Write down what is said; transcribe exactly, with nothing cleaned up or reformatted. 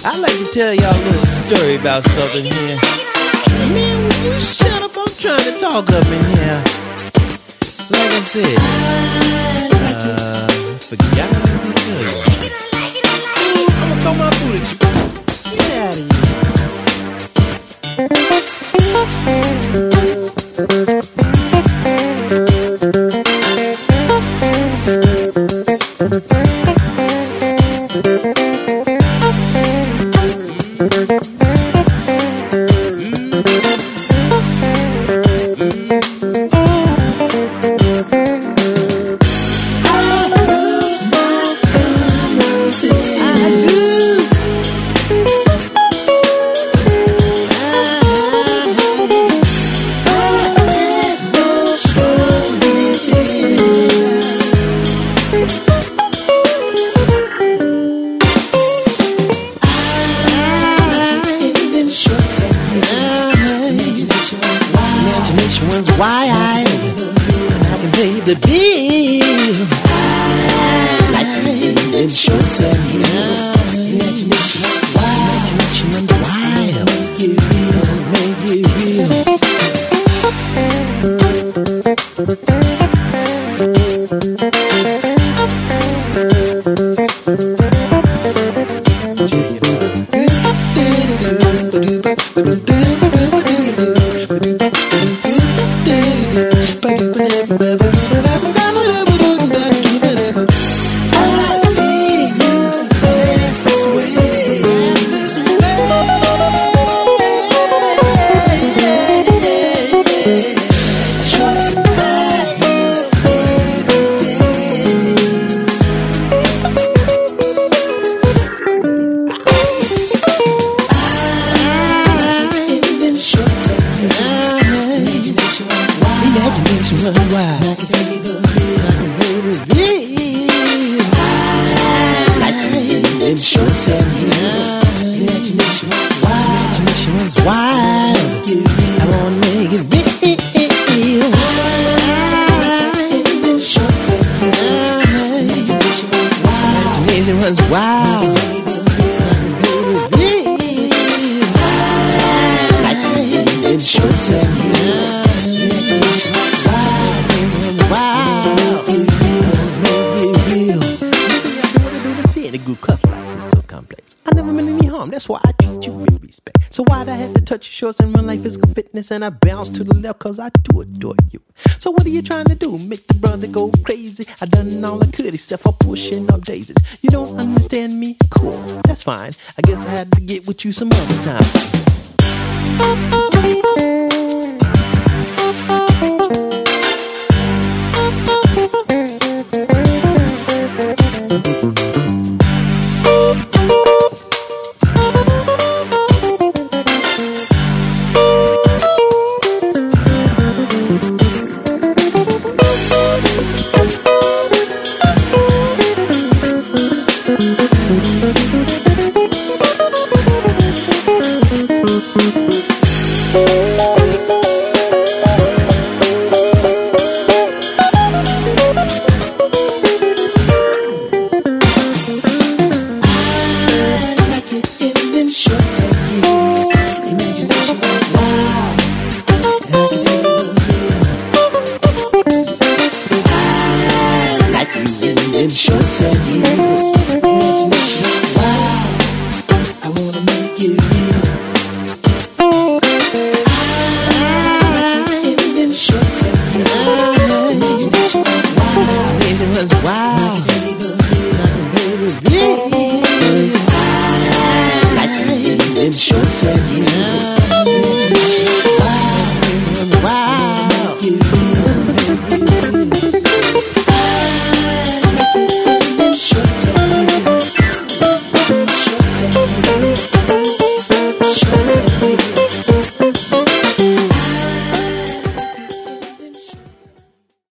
I'd like to tell y'all a little story about something here. Man, will you shut up? I'm trying to talk up in here. Like I said, uh, I forgot what I was gonna tell you. I'm gonna throw my boot at you. Get out of here. Why I, I can pay the bill like in shorts and heels. Imagination runs wild. Make it real, make it real. Imagination run wild. I can pay the bill, I can pay the bill. Like in shorts and heels. Imagination runs wild. Imagination runs wild. I wanna make it real. In shorts and heels. Imagination runs wild. Imagination runs wild. I can pay the bill. Like in shorts and heels. I never meant any harm, that's why I treat you with respect. So why'd I have to touch your shorts and run like physical fitness? And I bounce to the left cause I do adore you. So what are you trying to do? Make the brother go crazy? I done all I could except for pushing up daisies. You don't understand me? Cool, that's fine. I guess I had to get with you some other time.